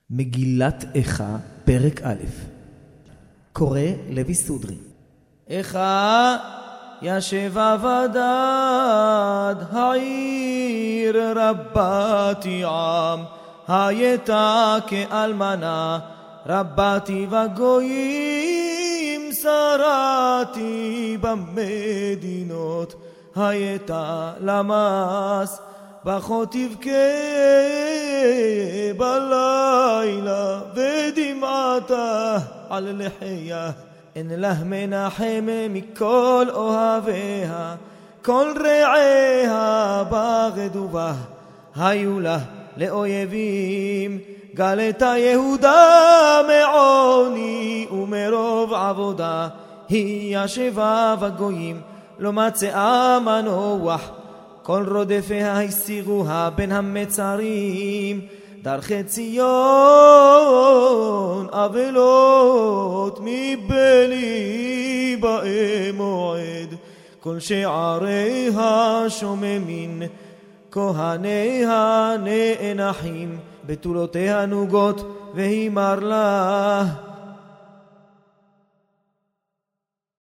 מגילת איכה, פרק א'. קורא לוי סודרי. איכה ישב עבדד העיר רבתי עם, הייתה כאלמנה רבתי וגויים, שרתי במדינות, הייתה למס פחות תבכה בלילה ודמעתה על לחיה. אין לה מנחם מכל אוהביה, כל רעיה בגדו בה. היו לה לאויבים גלתה יהודה מעוני ומרוב עבודה. היא ישבה בגויים לא מצאה מנוח, כל רודפיה הסירוה בין המצרים. דרכי ציון אבלות מבלי בהם מועד, כל שעריה שוממין, כהניה נאנחים, בתולותיה נוגות והימר לה.